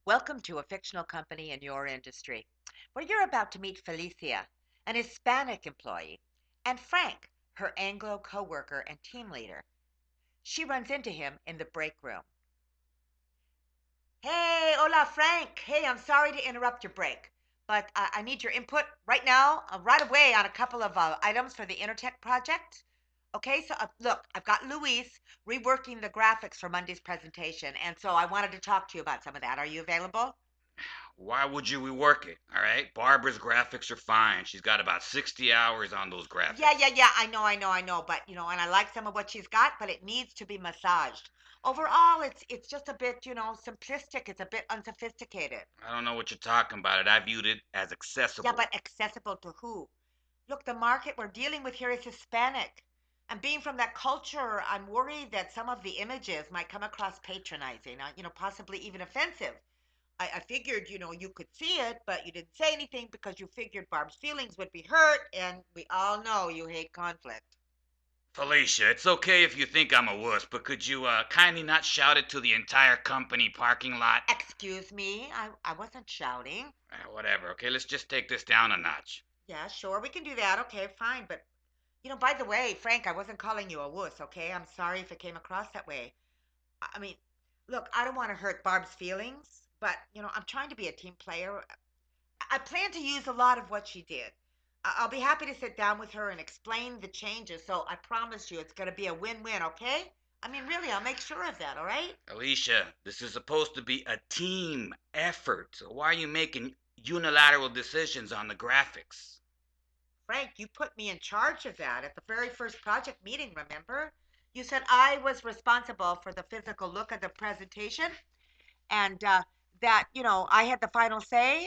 Welcome to a fictional company in your industry, where you're about to meet Felicia, an Hispanic employee, and Frank, her Anglo coworker and team leader. She runs into him in the break room. Hey, hola, Frank. Hey, I'm sorry to interrupt your break, but I need your input right now, right away, on a couple of items for the Intertech project. Okay, so look, I've got Luis reworking the graphics for Monday's presentation, and so I wanted to talk to you about some of that. Are you available? Why would you rework it? All right. Barbara's graphics are fine. She's got about 60 hours on those graphics. Yeah. I know. But and I like some of what she's got, but it needs to be massaged. Overall, it's just a bit, simplistic. It's a bit unsophisticated. I don't know what you're talking about. I viewed it as Yeah, accessible. but accessible to who? Look, the market we're dealing with here is Hispanic. And being from that culture, I'm worried that some of the images might come across patronizing, possibly even offensive. I figured, you could see it, but you didn't say anything because you figured Barb's feelings would be hurt, and we all know you hate conflict. Felicia, it's okay if you think I'm a wuss, but could you kindly not shout it to the entire company parking lot? Excuse me, I wasn't shouting. Whatever, okay? Let's just take this down a notch. Yeah, sure, we can do that. Okay, fine. But, by the way, Frank, I wasn't calling you a wuss, okay? I'm sorry if it came across that way. I mean, look, I don't want to hurt Barb's feelings, but, I'm trying to be a team player. I plan to use a lot of what she did. I'll be happy to sit down with her and explain the changes, so I promise you it's going to be a win win, okay? I mean, really, I'll make sure of that, all right? Alicia, this is supposed to be a team effort. So why are you making unilateral decisions on the graphics? Frank, you put me in charge of that at the very first project meeting, remember? You said I was responsible for the physical look of the presentation and that, I had the final say.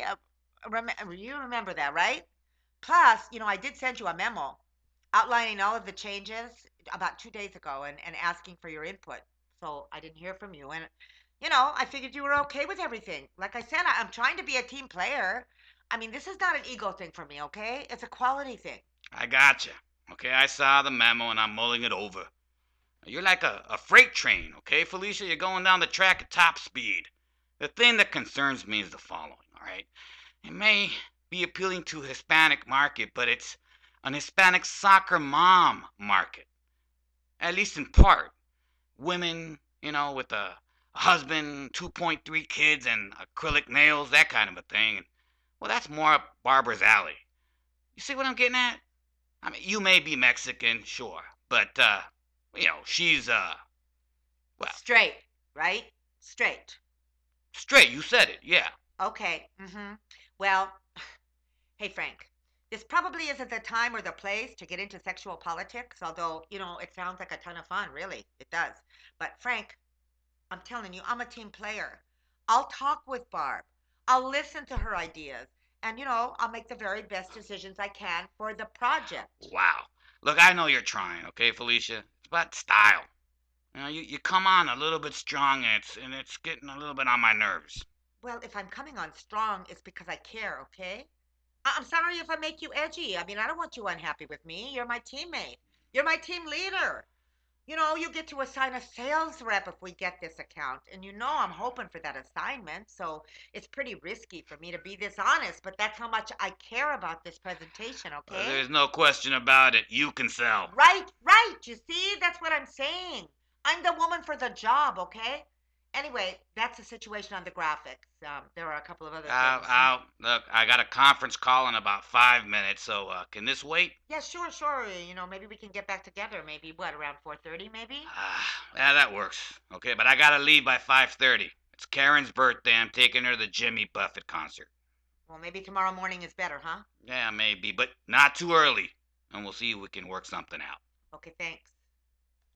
You remember that, right? Plus, I did send you a memo outlining all of the changes about 2 days ago and asking for your input. So I didn't hear from you. And, I figured you were okay with everything. Like I said, I'm trying to be a team player. I mean, this is not an ego thing for me, okay? It's a quality thing. I gotcha. Okay, I saw the memo and I'm mulling it over. You're like a freight train, okay, Felicia? You're going down the track at top speed. The thing that concerns me is the following, all right? It may be appealing to a Hispanic market, but it's an Hispanic soccer mom market, at least in part. Women, with a husband, 2.3 kids, and acrylic nails, that kind of a thing. Well, that's more up Barbara's alley. You see what I'm getting at? I mean, you may be Mexican, sure, but, she's, well, Straight, right? Straight. straight. You said it, yeah. Okay. Well, hey, Frank, this probably isn't the time or the place to get into sexual politics, although, it sounds like a ton of fun, really. It does. But, Frank, I'm telling you, I'm a team player. I'll talk with Barb. I'll listen to her ideas. And, I'll make the very best decisions I can for the project. Wow. Look, I know you're trying, okay, Felicia? It's about style. You come on a little bit strong, and it's getting a little bit on my nerves. Well, if I'm coming on strong, it's because I care, okay? I'm sorry if I make you edgy. I mean, I don't want you unhappy with me. You're my teammate. You're my team leader. You get to assign a sales rep if we get this account. And I'm hoping for that assignment. So it's pretty risky for me to be this honest, but that's how much I care about this presentation, okay? There's no question about it. You can sell. Right, right. You see, that's what I'm saying. I'm the woman for the job, okay? Anyway, that's the situation on the graphics. There are a couple of other things. Look, I got a conference call in about 5 minutes, so can this wait? Yeah, sure. Maybe we can get back together. Maybe what, around 4:30 maybe? Yeah, that works. Okay, but I gotta leave by 5:30. It's Karen's birthday. I'm taking her to the Jimmy Buffett concert. Well, maybe tomorrow morning is better, huh? Yeah, maybe, but not too early. And we'll see if we can work something out. Okay, thanks.